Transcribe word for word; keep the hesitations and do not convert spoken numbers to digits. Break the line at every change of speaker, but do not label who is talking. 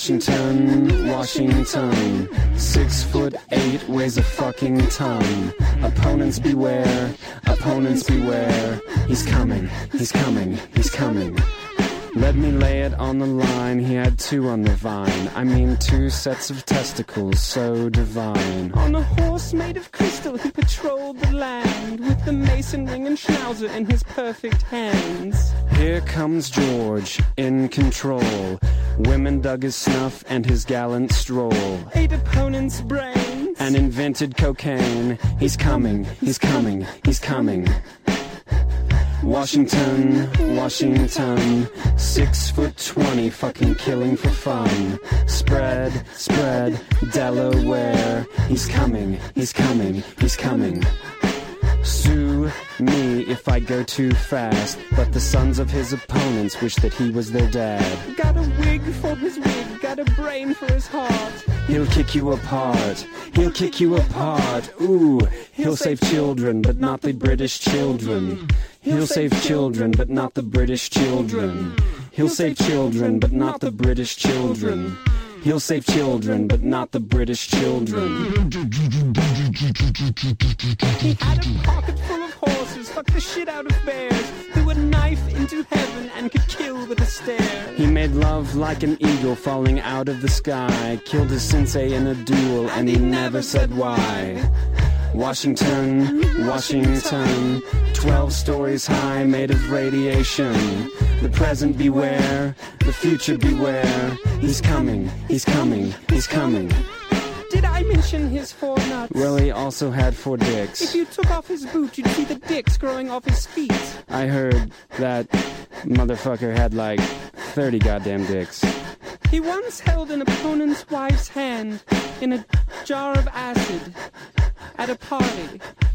Washington, Washington, six foot eight, weighs a fucking ton. Opponents beware, opponents beware. He's coming, he's coming, he's coming. Let me lay it on the line, he had two on the vine. I mean two sets of testicles, so divine.
On a horse made of crystal he patrolled the land, with the mason ring and schnauzer in his perfect hands.
Here comes George, in control. Women dug his snuff and his gallant stroll.
Ate opponents' brains
and invented cocaine. He's coming, he's coming, he's coming. Washington, Washington, six foot twenty, fucking killing for fun. Spread, spread, Delaware. He's coming, he's coming, he's coming. Sue me if I go too fast, but the sons of his opponents wish that he was their dad.
Got a wig for his wig, got a brain for his heart.
He'll kick you apart, he'll kick you apart. Ooh, he'll save children, but not the British children. He'll save children, but not the British children. He'll save children, but not the British children. He'll save children, but not the British children.
He had a pocket full of horses, fucked the shit out of bears, threw a knife into heaven and could kill with a stare.
He made love like an eagle falling out of the sky, killed his sensei in a duel, and he never said why. Washington, Washington, twelve stories high, made of radiation. The present beware, the future beware. He's coming, he's coming, he's coming.
Did I mention his four nuts?
Well, he also had four dicks.
If you took off his boot, you'd see the dicks growing off his feet.
I heard that motherfucker had like thirty goddamn dicks.
He once held an opponent's wife's hand in a jar of acid at a party.